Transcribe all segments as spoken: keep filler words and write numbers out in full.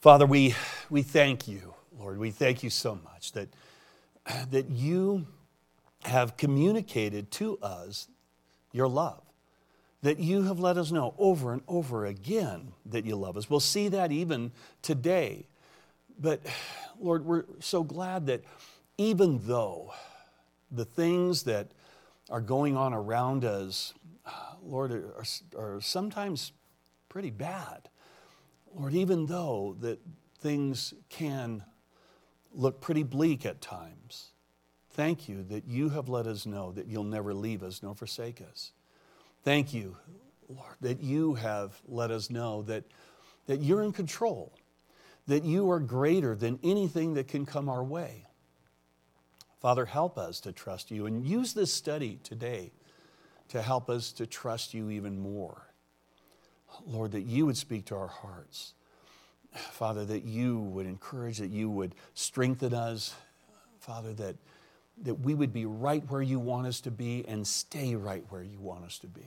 Father, we, we thank you, Lord. We thank you so much that, that you have communicated to us your love, that you have let us know over and over again that you love us. We'll see that even today. But, Lord, we're so glad that even though the things that are going on around us, Lord, are, are sometimes pretty bad, Lord, even though that things can look pretty bleak at times, thank you that you have let us know that you'll never leave us nor forsake us. Thank you, Lord, that you have let us know that, that you're in control, that you are greater than anything that can come our way. Father, help us to trust you, and use this study today to help us to trust you even more. Lord, that you would speak to our hearts. Father, that you would encourage, that you would strengthen us. Father, that, that we would be right where you want us to be and stay right where you want us to be.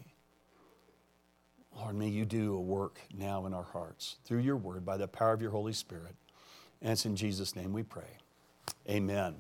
Lord, may you do a work now in our hearts through your word by the power of your Holy Spirit. And it's in Jesus' name we pray. Amen.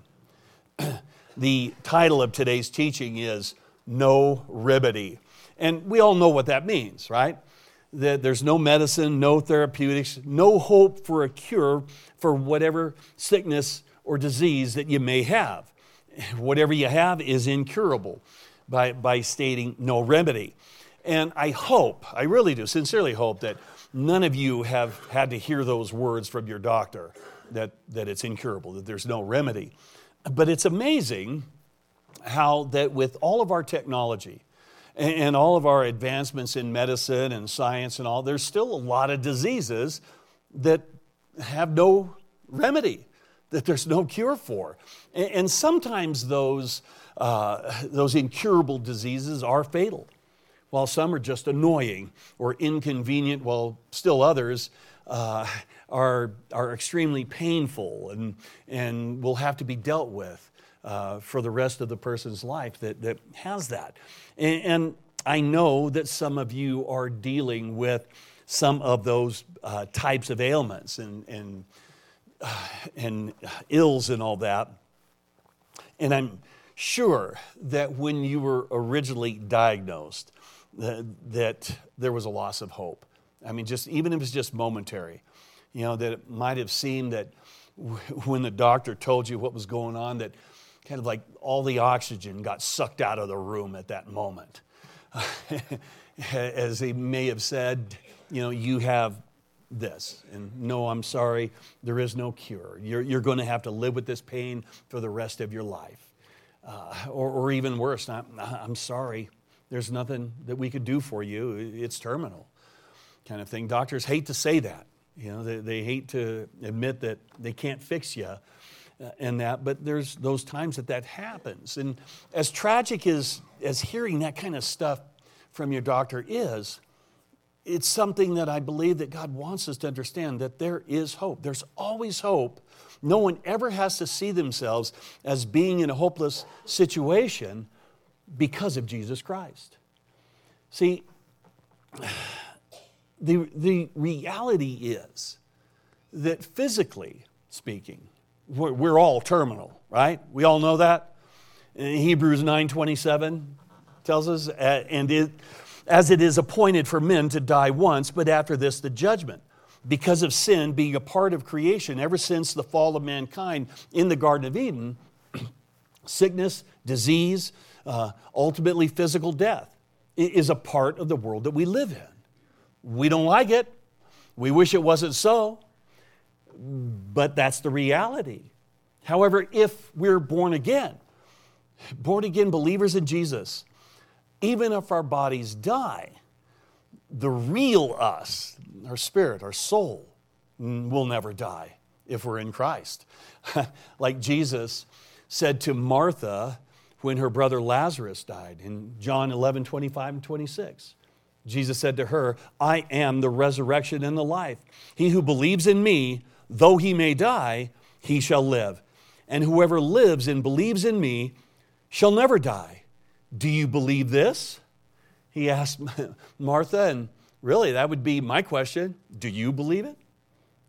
The title of today's teaching is No Remedy. And we all know what that means, right? That there's no medicine, no therapeutics, no hope for a cure for whatever sickness or disease that you may have. Whatever you have is incurable by, by stating no remedy. And I hope, I really do, sincerely hope that none of you have had to hear those words from your doctor, that, that it's incurable, that there's no remedy. But it's amazing how that with all of our technology and, and all of our advancements in medicine and science and all, there's still a lot of diseases that have no remedy, that there's no cure for. And, and sometimes those, uh, those incurable diseases are fatal, while some are just annoying or inconvenient, while still others uh, are, are extremely painful and, and will have to be dealt with uh, for the rest of the person's life that, that has that. And, and I know that some of you are dealing with some of those uh, types of ailments and, and, uh, and ills and all that. And I'm sure that when you were originally diagnosed, that, that there was a loss of hope. I mean, just even if it's just momentary, you know, that it might have seemed that w- when the doctor told you what was going on, that kind of like all the oxygen got sucked out of the room at that moment. As they may have said, you know, you have this, and no, I'm sorry, there is no cure. You're, you're going to have to live with this pain for the rest of your life. Uh, or, or even worse, I'm, I'm sorry, there's nothing that we could do for you. It's terminal kind of thing. Doctors hate to say that. You know, they, they hate to admit that they can't fix you uh, and that, but there's those times that that happens. And as tragic as, as hearing that kind of stuff from your doctor is, it's something that I believe that God wants us to understand, that there is hope. There's always hope. No one ever has to see themselves as being in a hopeless situation because of Jesus Christ. See, the, the reality is that physically speaking, we're, we're all terminal, right? We all know that. In Hebrews nine twenty-seven tells us, and it, as it is appointed for men to die once, but after this the judgment. Because of sin being a part of creation ever since the fall of mankind in the Garden of Eden, sickness, disease, uh, ultimately physical death is a part of the world that we live in. We don't like it. We wish it wasn't so, but that's the reality. However, if we're born again, born again believers in Jesus, even if our bodies die, the real us, our spirit, our soul, will never die if we're in Christ. Like Jesus said to Martha when her brother Lazarus died in John eleven twenty-five and twenty-six. Jesus said to her, I am the resurrection and the life. He who believes in me, though he may die, he shall live. And whoever lives and believes in me shall never die. Do you believe this? He asked Martha, and really that would be my question. Do you believe it?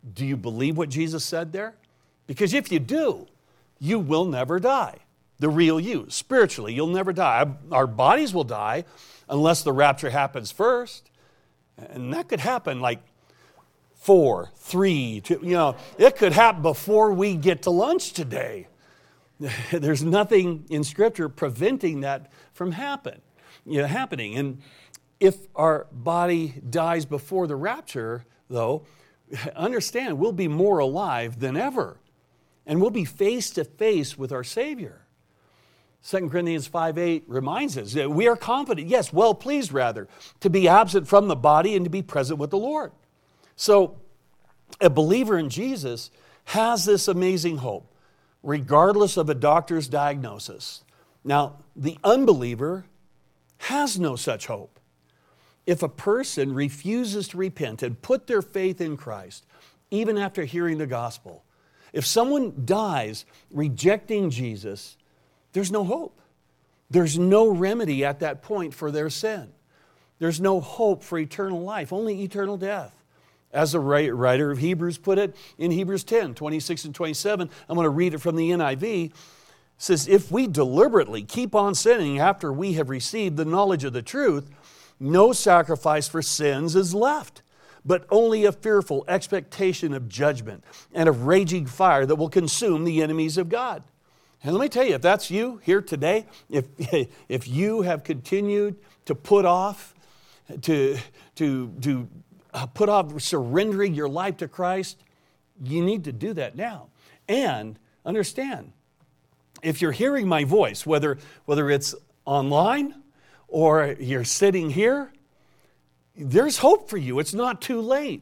Do you believe what Jesus said there? Because if you do, you will never die. The real you, spiritually, you'll never die. Our bodies will die unless the rapture happens first. And that could happen like four, three, two, you know, it could happen before we get to lunch today. There's nothing in Scripture preventing that from happen, you know, happening. And if our body dies before the rapture, though, understand we'll be more alive than ever. And we'll be face to face with our Savior. Second Corinthians five eight reminds us that we are confident, yes, well pleased rather, to be absent from the body and to be present with the Lord. So a believer in Jesus has this amazing hope, regardless of a doctor's diagnosis. Now, the unbeliever has no such hope. If a person refuses to repent and put their faith in Christ, even after hearing the gospel, if someone dies rejecting Jesus, there's no hope. There's no remedy at that point for their sin. There's no hope for eternal life, only eternal death. As the writer of Hebrews put it in Hebrews ten, twenty-six and twenty-seven, I'm going to read it from the N I V. It says, if we deliberately keep on sinning after we have received the knowledge of the truth, no sacrifice for sins is left, but only a fearful expectation of judgment and of raging fire that will consume the enemies of God. And let me tell you, if that's you here today, if, if you have continued to put off, to, to, to put off surrendering your life to Christ, you need to do that now. And understand, if you're hearing my voice, whether, whether it's online or you're sitting here, there's hope for you. It's not too late.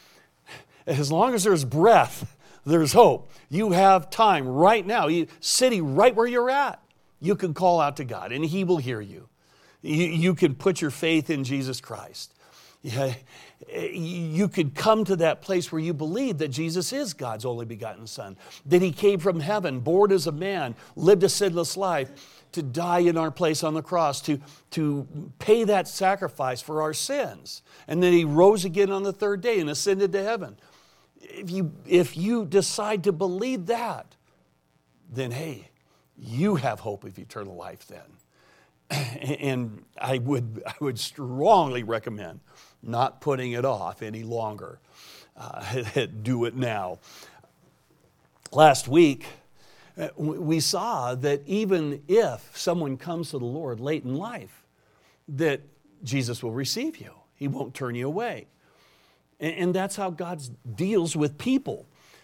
As long as there's breath, there's hope. You have time right now, you, sitting right where you're at. You can call out to God and He will hear you. You, you can put your faith in Jesus Christ. Yeah, you could come to that place where you believe that Jesus is God's only begotten Son, that He came from heaven, born as a man, lived a sinless life, to die in our place on the cross, to, to pay that sacrifice for our sins, and then He rose again on the third day and ascended to heaven. If you, if you decide to believe that, then hey, you have hope of eternal life then. And I would, I would strongly recommend not putting it off any longer. Uh, do it now. Last week, we saw that even if someone comes to the Lord late in life, that Jesus will receive you. He won't turn you away. And that's how God deals with people.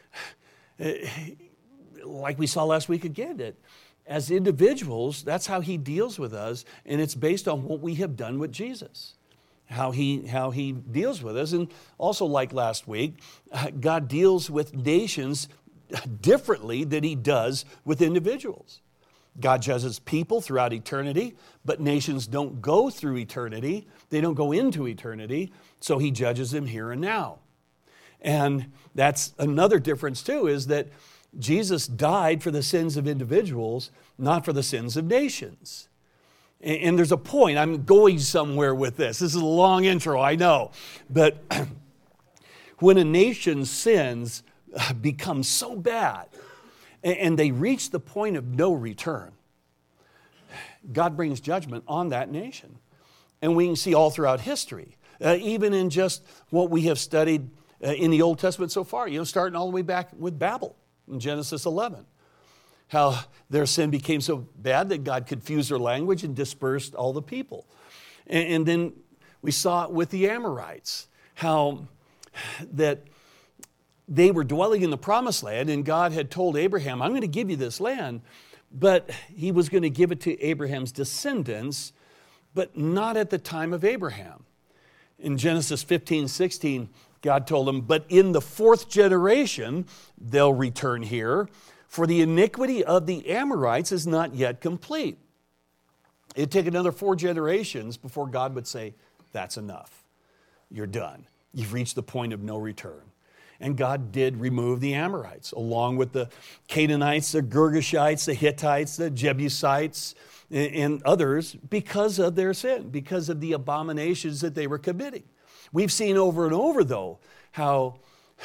Like we saw last week again, that as individuals, that's how He deals with us, and it's based on what we have done with Jesus, how He, how he deals with us. And also like last week, God deals with nations differently than He does with individuals. God judges people throughout eternity, but nations don't go through eternity. They don't go into eternity, so He judges them here and now. And that's another difference too, is that Jesus died for the sins of individuals, not for the sins of nations. And there's a point, I'm going somewhere with this. This is a long intro, I know. But when a nation's sins become so bad and they reach the point of no return, God brings judgment on that nation. And we can see all throughout history, uh, even in just what we have studied uh, in the Old Testament so far, you know, starting all the way back with Babel in Genesis eleven. How their sin became so bad that God confused their language and dispersed all the people. And, and then we saw it with the Amorites, how that they were dwelling in the promised land, and God had told Abraham, I'm going to give you this land, but He was going to give it to Abraham's descendants, but not at the time of Abraham. In Genesis fifteen, sixteen, God told him, but in the fourth generation, they'll return here, for the iniquity of the Amorites is not yet complete. It'd take another four generations before God would say, that's enough. You're done. You've reached the point of no return. And God did remove the Amorites, along with the Canaanites, the Girgashites, the Hittites, the Jebusites, and others, because of their sin, because of the abominations that they were committing. We've seen over and over, though, how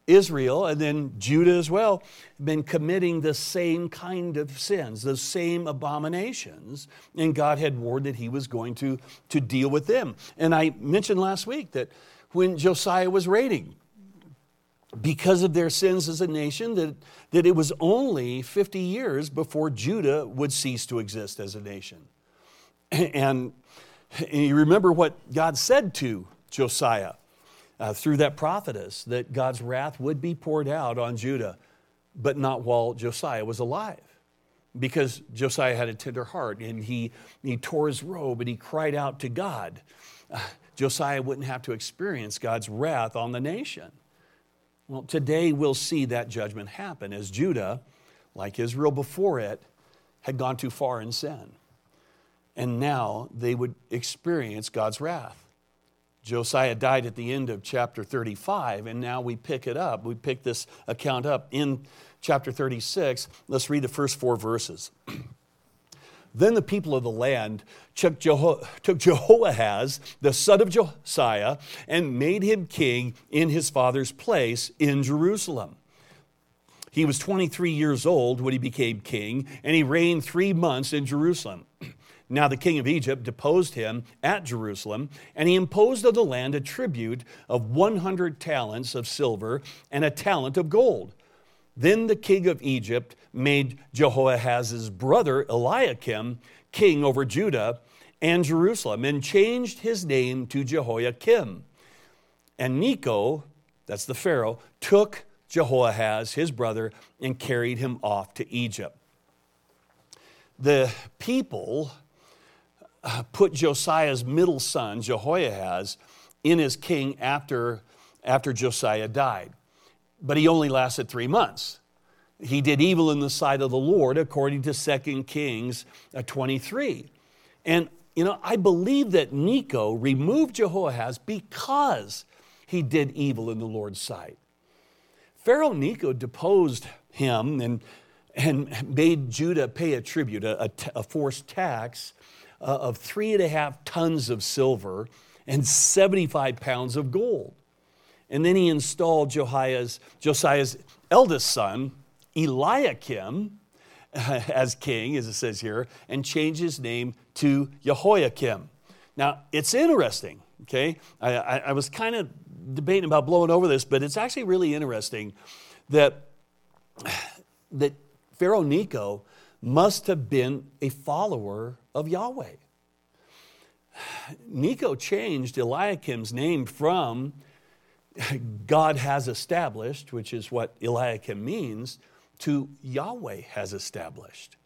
Israel, and then Judah as well, been committing the same kind of sins, the same abominations, and God had warned that he was going to, to deal with them. And I mentioned last week that when Josiah was reigning, because of their sins as a nation, that, that it was only fifty years before Judah would cease to exist as a nation. And, and you remember what God said to Josiah uh, through that prophetess, that God's wrath would be poured out on Judah, but not while Josiah was alive. Because Josiah had a tender heart, and he, he tore his robe and he cried out to God. Uh, Josiah wouldn't have to experience God's wrath on the nation. Well, today we'll see that judgment happen as Judah, like Israel before it, had gone too far in sin. And now they would experience God's wrath. Josiah died at the end of chapter thirty-five, and now we pick it up. We pick this account up in chapter thirty-six. Let's read the first four verses. Then the people of the land took, Jeho- took Jehoahaz, the son of Josiah, and made him king in his father's place in Jerusalem. He was twenty-three years old when he became king, and he reigned three months in Jerusalem. Now the king of Egypt deposed him at Jerusalem, and he imposed on the land a tribute of one hundred talents of silver and a talent of gold. Then the king of Egypt made Jehoahaz's brother Eliakim king over Judah and Jerusalem, and changed his name to Jehoiakim. And Necho, that's the Pharaoh, took Jehoahaz, his brother, and carried him off to Egypt. The people put Josiah's middle son, Jehoahaz, in as king after, after Josiah died. But he only lasted three months. He did evil in the sight of the Lord, according to Second Kings twenty-three. And, you know, I believe that Necho removed Jehoahaz because he did evil in the Lord's sight. Pharaoh Necho deposed him and, and made Judah pay a tribute, a, a, a forced tax uh, of three and a half tons of silver and seventy-five pounds of gold. And then he installed Josiah's, Josiah's eldest son, Eliakim, uh, as king, as it says here, and changed his name to Jehoiakim. Now, it's interesting, okay? I, I, I was kind of debating about blowing over this, but it's actually really interesting that, that Pharaoh Necho must have been a follower of Yahweh. Necho changed Eliakim's name from God has established, which is what Eliakim means, to Yahweh has established.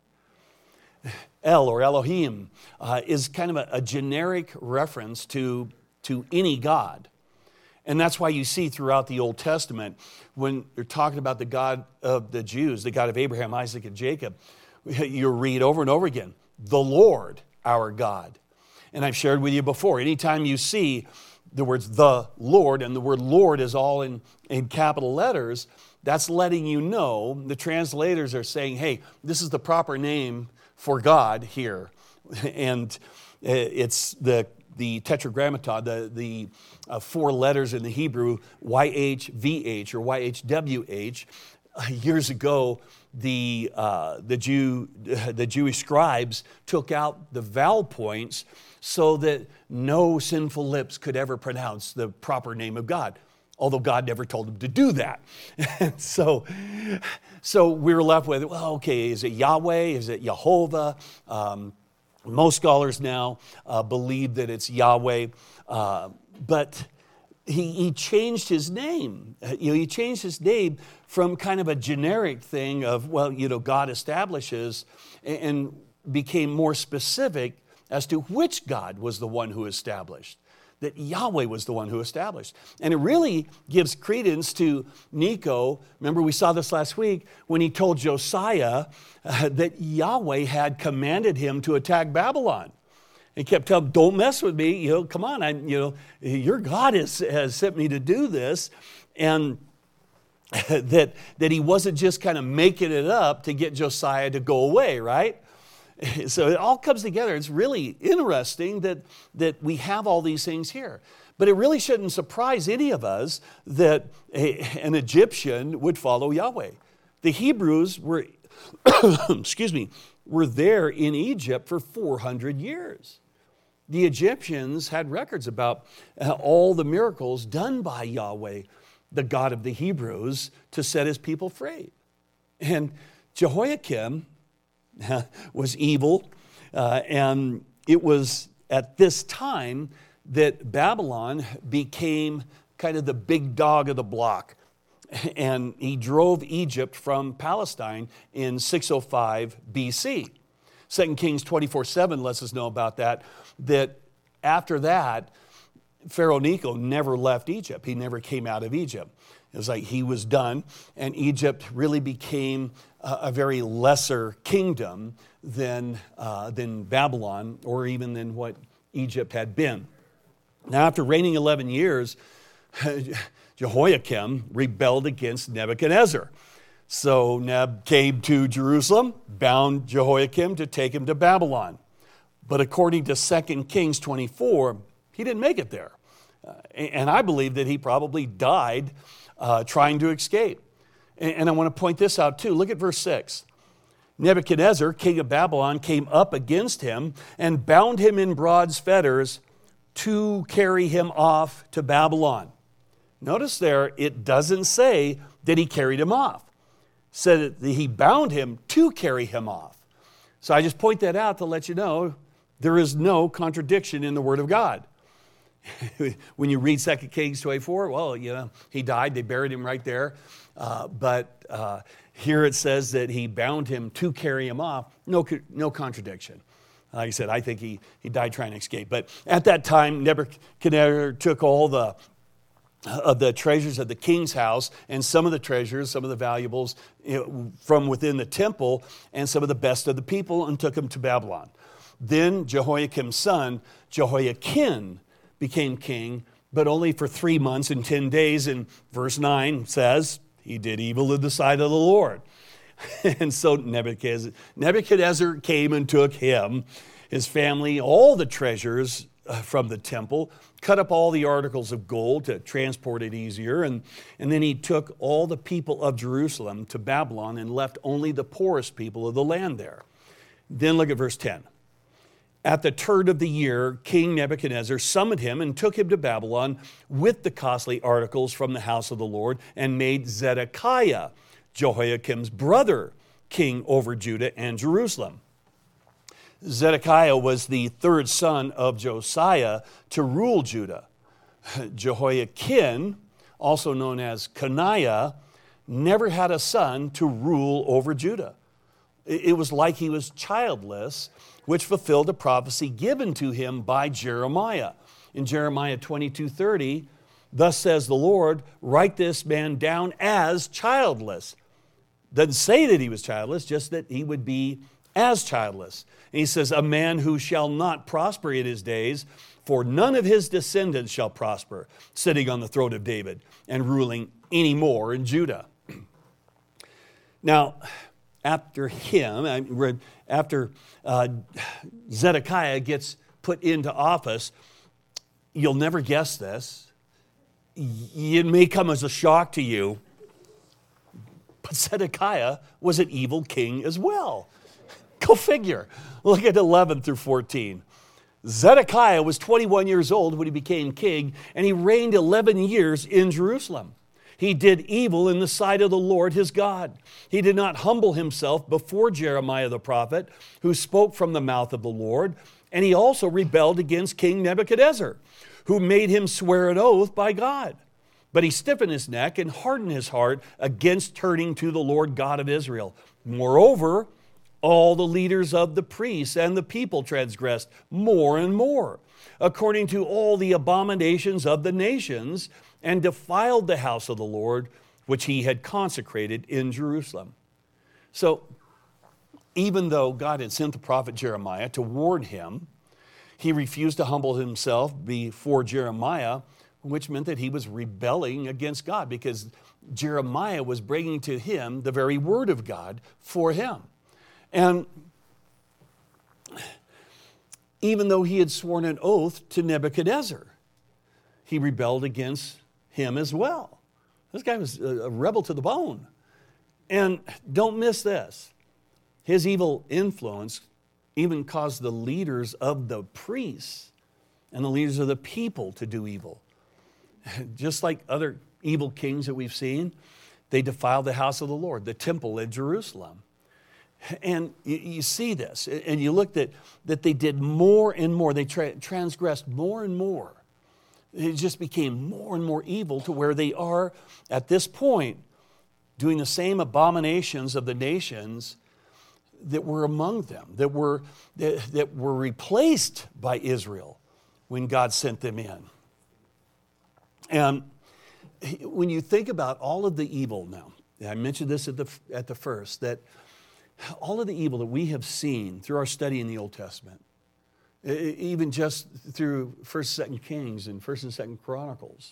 El, or Elohim, uh, is kind of a, a generic reference to, to any God. And that's why you see throughout the Old Testament, when they're talking about the God of the Jews, the God of Abraham, Isaac, and Jacob, you read over and over again, the Lord, our God. And I've shared with you before, anytime you see the words the Lord, and the word Lord is all in, in capital letters, that's letting you know, the translators are saying, hey, this is the proper name for God here. And it's the, the tetragrammaton, the, the uh, four letters in the Hebrew, Y H V H or Y H W H. Uh, years ago, the, uh, the, Jew, the Jewish scribes took out the vowel points so that no sinful lips could ever pronounce the proper name of God, although God never told them to do that. so, so we were left with, well, okay, is it Yahweh? Is it Jehovah? Um, most scholars now uh, believe that it's Yahweh, uh, but he, he changed his name. You know, he changed his name from kind of a generic thing of, well, you know, God establishes, and, and became more specific as to which God was the one who established, that Yahweh was the one who established. And it really gives credence to Necho. Remember, we saw this last week when he told Josiah uh, that Yahweh had commanded him to attack Babylon. He kept telling him, don't mess with me, you know, come on, I, you know, your God has, has sent me to do this. And that, that he wasn't just kind of making it up to get Josiah to go away, right? So it all comes together. It's really interesting that, that we have all these things here. But it really shouldn't surprise any of us that a, an Egyptian would follow Yahweh. The Hebrews were, excuse me, were there in Egypt for four hundred years. The Egyptians had records about all the miracles done by Yahweh, the God of the Hebrews, to set his people free. And Jehoiakim was evil, uh, and it was at this time that Babylon became kind of the big dog of the block. And he drove Egypt from Palestine in six oh five B C. Second Kings twenty-four seven lets us know about that, that after that, Pharaoh Necho never left Egypt. He never came out of Egypt. It was like he was done, and Egypt really became a, a very lesser kingdom than, uh, than Babylon, or even than what Egypt had been. Now, after reigning eleven years, Jehoiakim rebelled against Nebuchadnezzar. So Neb came to Jerusalem, bound Jehoiakim to take him to Babylon. But according to Second Kings twenty-four, he didn't make it there. Uh, and I believe that he probably died uh, trying to escape. And, and I want to point this out too. Look at verse six. Nebuchadnezzar, king of Babylon, came up against him and bound him in bronze fetters to carry him off to Babylon. Notice there, it doesn't say that he carried him off. It said that he bound him to carry him off. So I just point that out to let you know there is no contradiction in the Word of God. When you read Second Kings twenty-four, well, you know, he died, they buried him right there. Uh, but uh, here it says that he bound him to carry him off. No, no contradiction. Like I said, I think he, he died trying to escape. But at that time, Nebuchadnezzar took all the of the treasures of the king's house and some of the treasures, some of the valuables you know, from within the temple and some of the best of the people and took them to Babylon. Then Jehoiakim's son, Jehoiakim, became king, but only for three months and ten days. And verse nine says, he did evil in the sight of the Lord. And so Nebuchadnezzar, Nebuchadnezzar came and took him, his family, all the treasures from the temple, cut up all the articles of gold to transport it easier, and, and then he took all the people of Jerusalem to Babylon and left only the poorest people of the land there. Then look at verse ten. At the turn of the year, King Nebuchadnezzar summoned him and took him to Babylon with the costly articles from the house of the Lord and made Zedekiah, Jehoiakim's brother, king over Judah and Jerusalem. Zedekiah was the third son of Josiah to rule Judah. Jehoiakim, also known as Coniah, never had a son to rule over Judah. It was like he was childless, which fulfilled a prophecy given to him by Jeremiah. In Jeremiah twenty-two thirty, thus says the Lord, write this man down as childless. Doesn't say that he was childless, just that he would be as childless. And he says, a man who shall not prosper in his days, for none of his descendants shall prosper, sitting on the throne of David and ruling any more in Judah. Now, after him, after uh, Zedekiah gets put into office, you'll never guess this. It may come as a shock to you, but Zedekiah was an evil king as well. Go figure. Look at eleven through fourteen. Zedekiah was twenty-one years old when he became king, and he reigned eleven years in Jerusalem. He did evil in the sight of the Lord his God. He did not humble himself before Jeremiah the prophet, who spoke from the mouth of the Lord, and he also rebelled against King Nebuchadnezzar, who made him swear an oath by God. But he stiffened his neck and hardened his heart against turning to the Lord God of Israel. Moreover, all the leaders of the priests and the people transgressed more and more, according to all the abominations of the nations, and defiled the house of the Lord, which he had consecrated in Jerusalem. So, even though God had sent the prophet Jeremiah to warn him, he refused to humble himself before Jeremiah, which meant that he was rebelling against God, because Jeremiah was bringing to him the very word of God for him. And even though he had sworn an oath to Nebuchadnezzar, he rebelled against him as well. This guy was a rebel to the bone. And don't miss this. His evil influence even caused the leaders of the priests and the leaders of the people to do evil. Just like other evil kings that we've seen, they defiled the house of the Lord, the temple at Jerusalem. And you, you see this, and you looked at that they did more and more. They tra- transgressed more and more. It just became more and more evil to where they are at this point doing the same abominations of the nations that were among them, that were, that, that were replaced by Israel when God sent them in. And when you think about all of the evil now, I mentioned this at the, at the first, that all of the evil that we have seen through our study in the Old Testament, even just through First and Second Kings and First and Second Chronicles,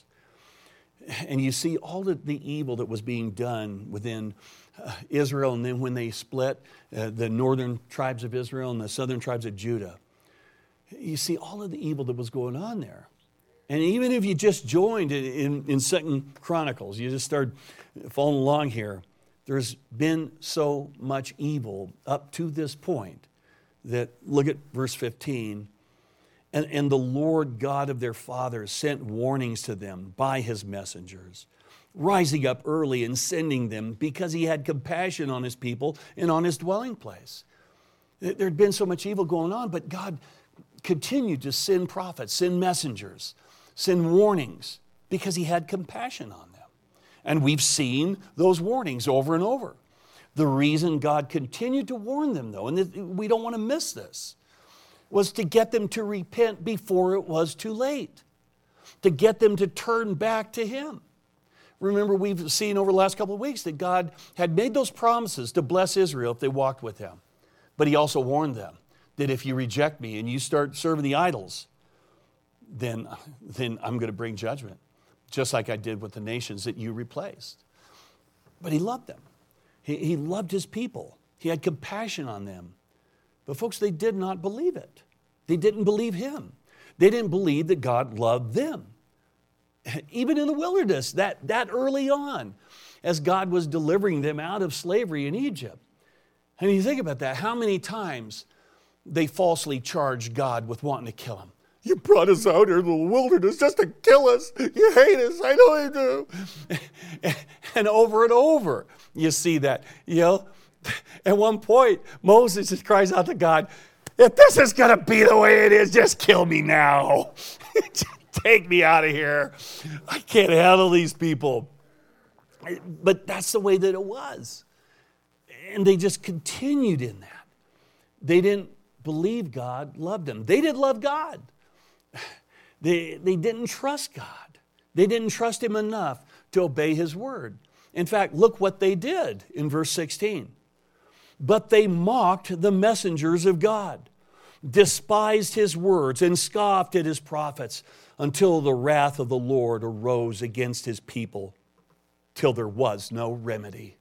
and you see all of the evil that was being done within uh, Israel, and then when they split uh, the northern tribes of Israel and the southern tribes of Judah, you see all of the evil that was going on there. And even if you just joined in, in, in Second Chronicles, you just started following along here, there's been so much evil up to this point that, look at verse fifteen, and, and the Lord God of their fathers sent warnings to them by his messengers, rising up early and sending them because he had compassion on his people and on his dwelling place. There had been so much evil going on, but God continued to send prophets, send messengers, send warnings because he had compassion on them. And we've seen those warnings over and over. The reason God continued to warn them, though, and we don't want to miss this, was to get them to repent before it was too late, to get them to turn back to him. Remember, we've seen over the last couple of weeks that God had made those promises to bless Israel if they walked with him. But he also warned them that if you reject me and you start serving the idols, then, then I'm going to bring judgment, just like I did with the nations that you replaced. But he loved them. He, he loved his people. He had compassion on them. But folks, they did not believe it. They didn't believe him. They didn't believe that God loved them. Even in the wilderness, that, that early on, as God was delivering them out of slavery in Egypt. And you think about that, how many times they falsely charged God with wanting to kill him. You brought us out here in the wilderness just to kill us. You hate us. I know you do. And over and over, you see that. You know, at one point, Moses just cries out to God, if this is going to be the way it is, just kill me now. Take me out of here. I can't handle these people. But that's the way that it was. And they just continued in that. They didn't believe God loved them. They didn't love God. They, they didn't trust God. They didn't trust him enough to obey his word. In fact, look what they did in verse sixteen. But they mocked the messengers of God, despised his words, and scoffed at his prophets until the wrath of the Lord arose against his people, till there was no remedy.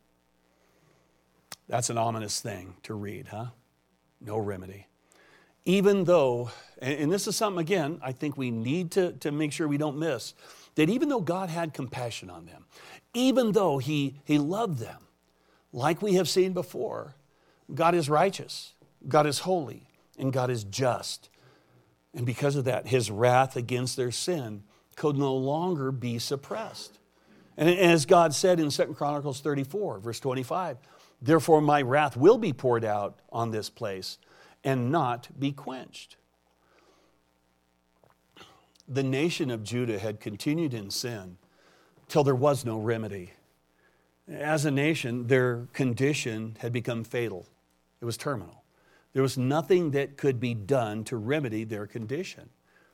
That's an ominous thing to read, huh? No remedy. Even though, and this is something, again, I think we need to, to make sure we don't miss, that even though God had compassion on them, even though he, he loved them, like we have seen before, God is righteous, God is holy, and God is just. And because of that, his wrath against their sin could no longer be suppressed. And as God said in Second Chronicles thirty-four, verse twenty-five, therefore my wrath will be poured out on this place and not be quenched. The nation of Judah had continued in sin till there was no remedy. As a nation, their condition had become fatal. It was terminal. There was nothing that could be done to remedy their condition.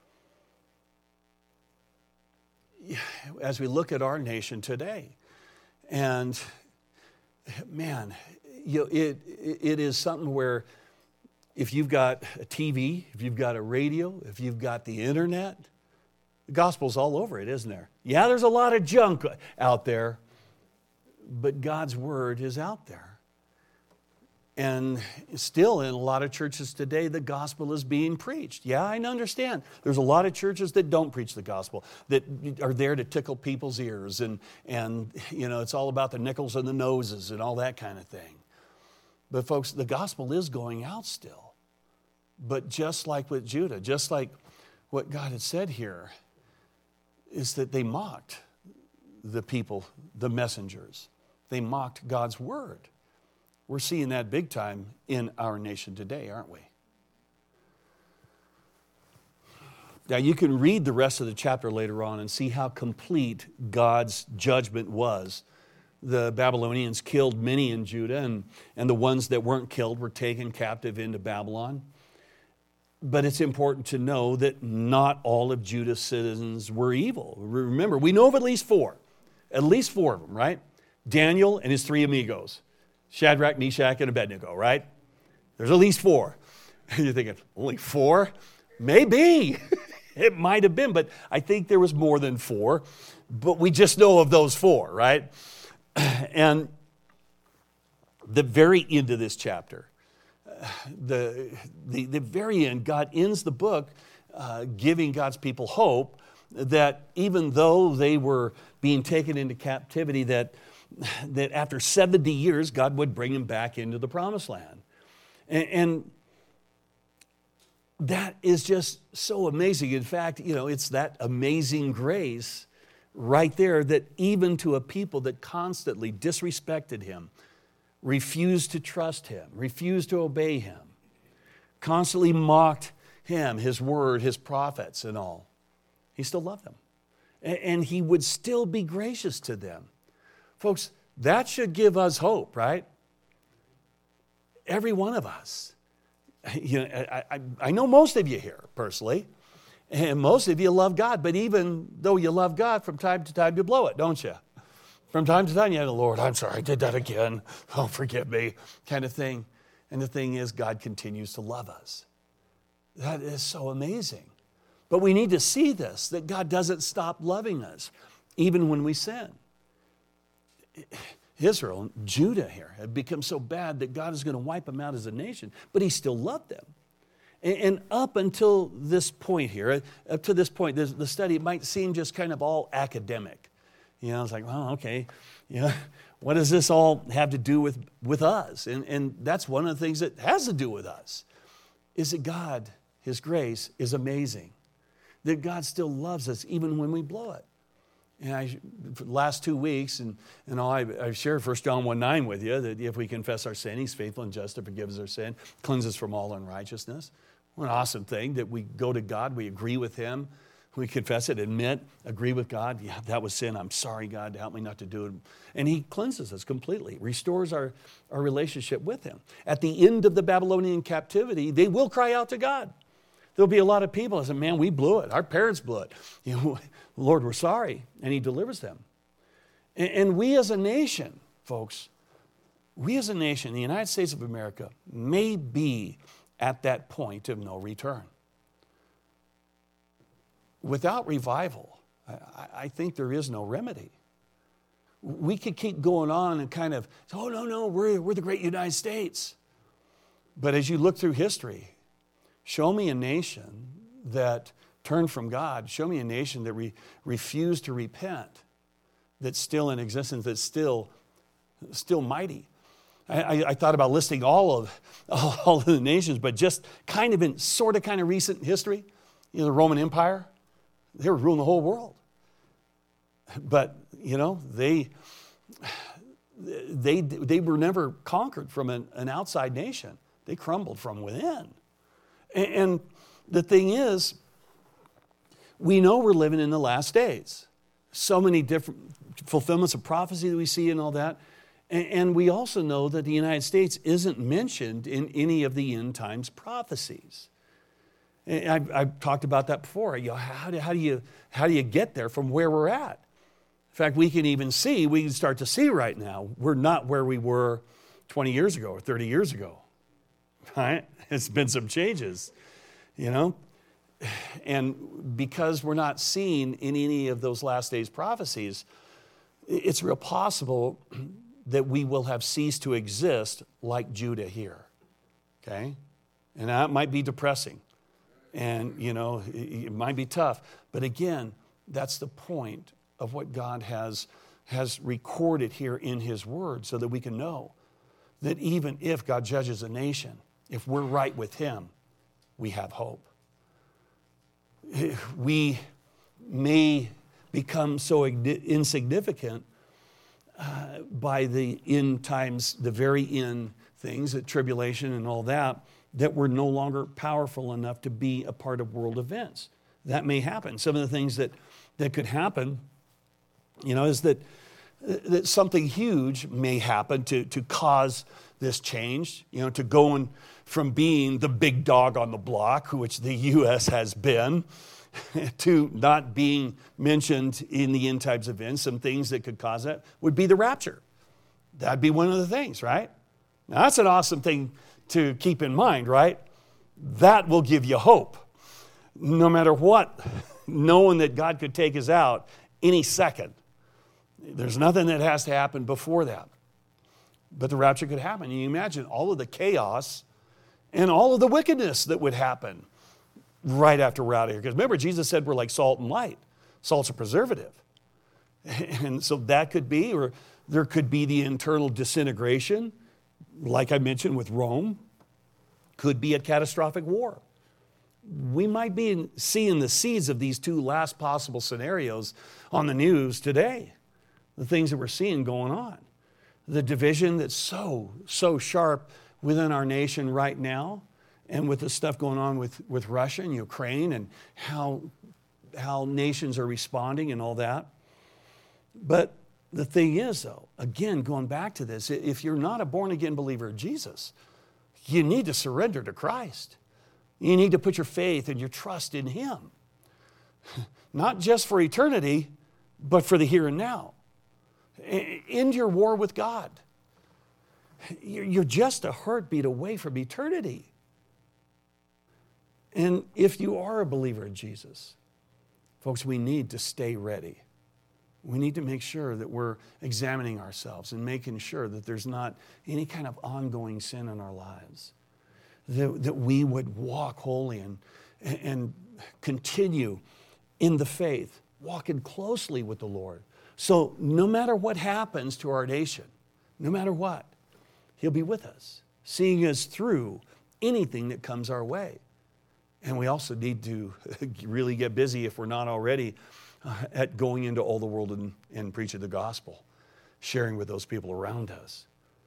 As we look at our nation today, and man, you know, it, it is something where if you've got a T V, if you've got a radio, if you've got the internet, the gospel's all over it, isn't there? Yeah, there's a lot of junk out there, but God's word is out there. And still in a lot of churches today, the gospel is being preached. Yeah, I understand. There's a lot of churches that don't preach the gospel, that are there to tickle people's ears. And, and you know, it's all about the nickels and the noses and all that kind of thing. But folks, the gospel is going out still. But just like with Judah, just like what God had said here, is that they mocked the people, the messengers. They mocked God's word. We're seeing that big time in our nation today, aren't we? Now, you can read the rest of the chapter later on and see how complete God's judgment was. The Babylonians killed many in Judah, and, and the ones that weren't killed were taken captive into Babylon. But it's important to know that not all of Judah's citizens were evil. Remember, we know of at least four. At least four of them, right? Daniel and his three amigos. Shadrach, Meshach, and Abednego, right? There's at least four. You're thinking, only four? Maybe. It might have been, but I think there was more than four. But we just know of those four, right? And the very end of this chapter, the, the, the very end, God ends the book uh, giving God's people hope that even though they were being taken into captivity, that that after seventy years, God would bring him back into the promised land. And, and that is just so amazing. In fact, you know, it's that amazing grace right there that even to a people that constantly disrespected him, refused to trust him, refused to obey him, constantly mocked him, his word, his prophets and all, he still loved them. And, and he would still be gracious to them. Folks, that should give us hope, right? Every one of us. You know, I, I, I know most of you here personally, and most of you love God, but even though you love God, from time to time you blow it, don't you? From time to time you have the Lord, I'm sorry, I did that again. Oh, forgive me, kind of thing. And the thing is, God continues to love us. That is so amazing. But we need to see this, that God doesn't stop loving us, even when we sin. Israel, Judah here, had become so bad that God is going to wipe them out as a nation, but he still loved them. And up until this point here, up to this point, the study might seem just kind of all academic. You know, it's like, well, okay, you know, what does this all have to do with, with us? And, and that's one of the things that has to do with us, is that God, his grace, is amazing. That God still loves us even when we blow it. And I, for the last two weeks, and, and all, I, I've shared First John one nine with you, that if we confess our sin, he's faithful and just to forgive us our sin, cleanse us from all unrighteousness. What an awesome thing that we go to God, we agree with him, we confess it, admit, agree with God. Yeah, that was sin. I'm sorry, God, help me not to do it. And he cleanses us completely, restores our, our relationship with him. At the end of the Babylonian captivity, they will cry out to God. There'll be a lot of people that say, man, we blew it. Our parents blew it. You know, Lord, we're sorry. And he delivers them. And, and we as a nation, folks, we as a nation, the United States of America, may be at that point of no return. Without revival, I, I think there is no remedy. We could keep going on and kind of, oh, no, no, we're, we're the great United States. But as you look through history, show me a nation that turned from God. Show me a nation that re- refused to repent, that's still in existence, that's still, still mighty. I, I, I thought about listing all of, all of the nations, but just kind of in sort of kind of recent history, you know, the Roman Empire, they were ruling the whole world. But, you know, they, they, they were never conquered from an, an outside nation. They crumbled from within. And the thing is, we know we're living in the last days. So many different fulfillments of prophecy that we see and all that. And we also know that the United States isn't mentioned in any of the end times prophecies. And I've, I've talked about that before. You know, how, do, how, do you, how do you get there from where we're at? In fact, we can even see, we can start to see right now, we're not where we were twenty years ago or thirty years ago. Right? It's been some changes, you know? And because we're not seen in any of those last days prophecies, it's real possible that we will have ceased to exist like Judah here. Okay? And that might be depressing. And, you know, it, it might be tough. But again, that's the point of what God has, has recorded here in His Word, so that we can know that even if God judges a nation, if we're right with Him, we have hope. We may become so insignificant uh, by the end times, the very end things, the tribulation and all that, that we're no longer powerful enough to be a part of world events. That may happen. Some of the things that, that could happen, you know, is that, that something huge may happen to, to cause this change, you know, to going from being the big dog on the block, which the U S has been, to not being mentioned in the end times events. Some things that could cause that would be the rapture. That'd be one of the things, right? Now, that's an awesome thing to keep in mind, right? That will give you hope. No matter what, knowing that God could take us out any second. There's nothing that has to happen before that. But the rapture could happen. And you imagine all of the chaos and all of the wickedness that would happen right after we're out of here. Because remember, Jesus said we're like salt and light. Salt's a preservative. And so that could be, or there could be the internal disintegration, like I mentioned with Rome. Could be a catastrophic war. We might be seeing the seeds of these two last possible scenarios on the news today. The things that we're seeing going on. The division that's so, so sharp within our nation right now, and with the stuff going on with, with Russia and Ukraine, and how, how nations are responding and all that. But the thing is, though, again, going back to this, if you're not a born-again believer of Jesus, you need to surrender to Christ. You need to put your faith and your trust in Him. Not just for eternity, but for the here and now. End your war with God. You're just a heartbeat away from eternity. And if you are a believer in Jesus, folks, we need to stay ready. We need to make sure that we're examining ourselves and making sure that there's not any kind of ongoing sin in our lives. That, that we would walk holy and, and continue in the faith, walking closely with the Lord. So no matter what happens to our nation, no matter what, He'll be with us, seeing us through anything that comes our way. And we also need to really get busy, if we're not already, uh, at going into all the world and, and preaching the gospel, sharing with those people around us.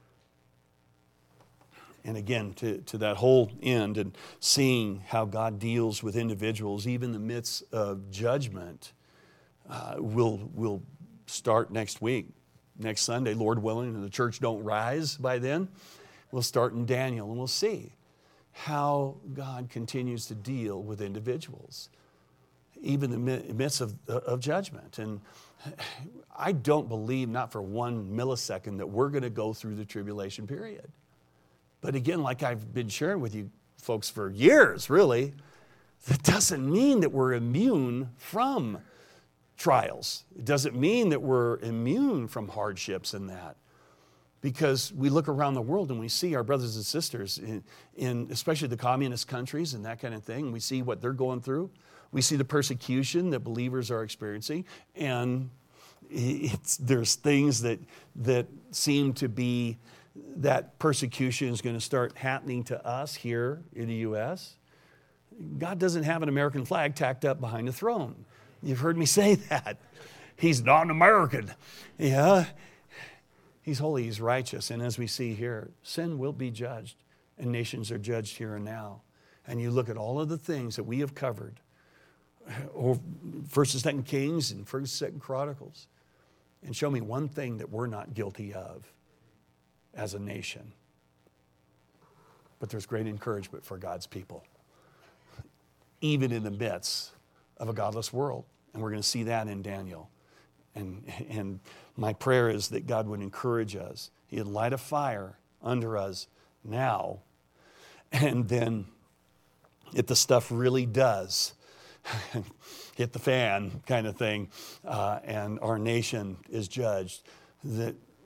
And again, to, to that whole end, and seeing how God deals with individuals, even in the midst of judgment, uh, will will start next week, next Sunday, Lord willing, and the church don't rise by then. We'll start in Daniel, and we'll see how God continues to deal with individuals, even in the midst of, of judgment. And I don't believe, not for one millisecond, that we're going to go through the tribulation period. But again, like I've been sharing with you folks for years, really, that doesn't mean that we're immune from trials. It doesn't mean that we're immune from hardships and that. Because we look around the world and we see our brothers and sisters, in, in especially the communist countries and that kind of thing. We see what they're going through. We see the persecution that believers are experiencing. And it's, there's things that, that seem to be, that persecution is going to start happening to us here in the U S. God doesn't have an American flag tacked up behind the throne. You've heard me say that. He's not an American. Yeah. He's holy, He's righteous. And as we see here, sin will be judged, and nations are judged here and now. And you look at all of the things that we have covered, or First and Second Kings and First and Second Chronicles, and show me one thing that we're not guilty of as a nation. But there's great encouragement for God's people, even in the midst of a godless world. And we're going to see that in Daniel. And, and my prayer is that God would encourage us. He'd light a fire under us now. And then if the stuff really does hit the fan kind of thing, uh, and our nation is judged, that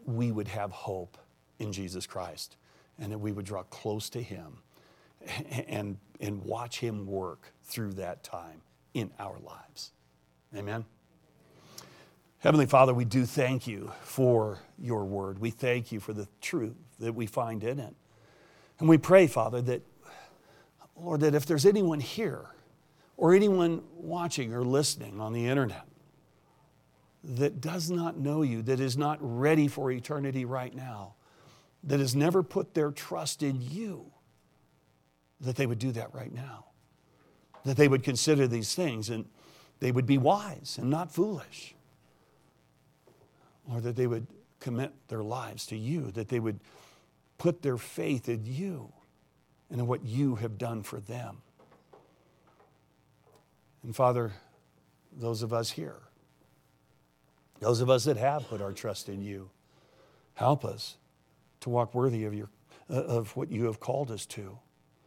we would have hope in Jesus Christ and that we would draw close to him and, and watch him work through that time in our lives. Amen. Heavenly Father, we do thank you for your word. We thank you for the truth that we find in it. And we pray, Father, that, Lord, that if there's anyone here or anyone watching or listening on the internet that does not know you, that is not ready for eternity right now, that has never put their trust in you, that they would do that right now. That they would consider these things and they would be wise and not foolish. Or that they would commit their lives to you, that they would put their faith in you and in what you have done for them. And Father, those of us here, those of us that have put our trust in you, help us to walk worthy of your uh, of what you have called us to.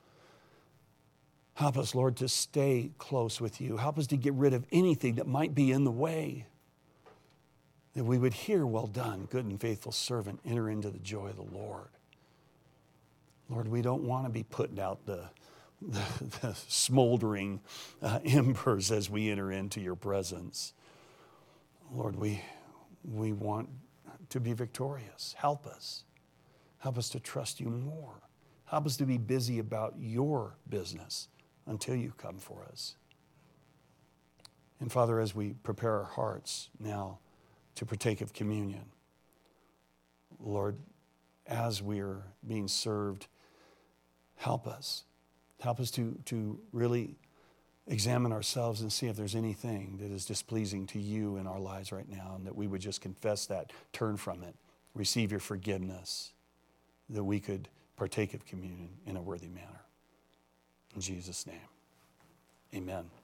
Help us, Lord, to stay close with you. Help us to get rid of anything that might be in the way, that we would hear, well done, good and faithful servant, enter into the joy of the Lord. Lord, we don't want to be putting out the, the, the smoldering uh, embers as we enter into your presence. Lord, we, we want to be victorious. Help us. Help us to trust you more. Help us to be busy about your business until you come for us. And Father, as we prepare our hearts now to partake of communion, Lord, as we're being served, help us. Help us to, to really examine ourselves and see if there's anything that is displeasing to you in our lives right now, and that we would just confess that, turn from it, receive your forgiveness, that we could partake of communion in a worthy manner. In Jesus' name, amen.